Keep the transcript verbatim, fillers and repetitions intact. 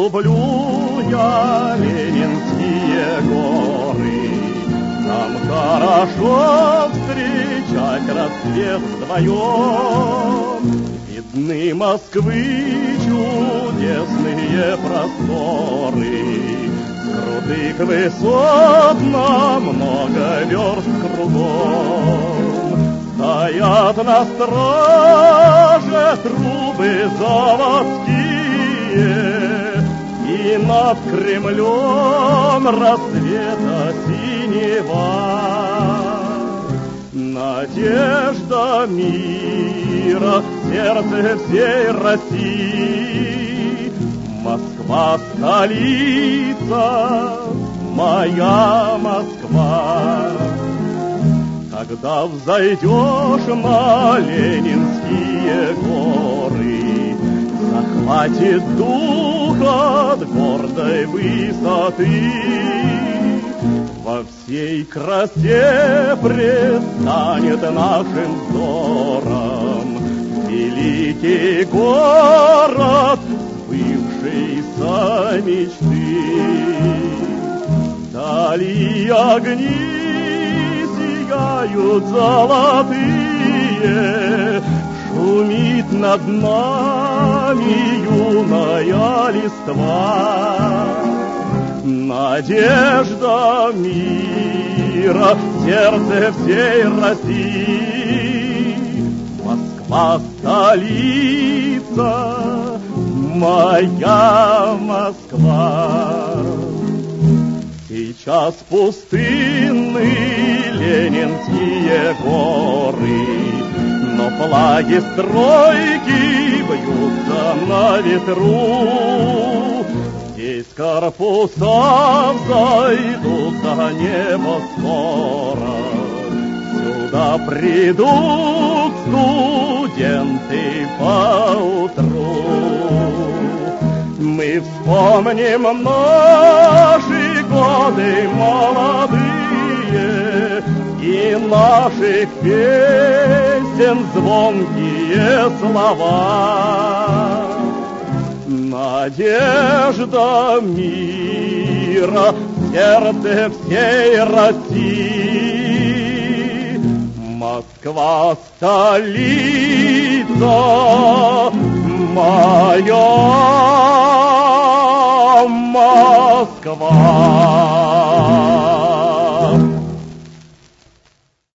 люблю я Ленинские горы. Там хорошо встречать рассвет вдвоем. Видны Москвы чудесные просторы. С крутых высот на много верст кругом. Стоят на страже трубы заводские, и над Кремлем рассвета синева. Надежда мира в сердце всей России. Москва — столица, моя Москва. Когда взойдешь на Ленинские горы, захватит дух от гордой высоты. Во всей красе предстанет нашим взором великий город сбывшейся мечты. Вдали огни сияют золотые, шумит над нами юная листва. Надежда мира в сердце всей России. Москва — столица, моя Москва. Сейчас пустынны Ленинские горы, но флаги стройки бьются на ветру. Здесь корпуса взойдут за небо скоро. Сюда придут студенты поутру. Мы вспомним наши годы молодые и наших песен звонкие слова. Надежда мира в сердце всей России. Москва — столица, моя Москва.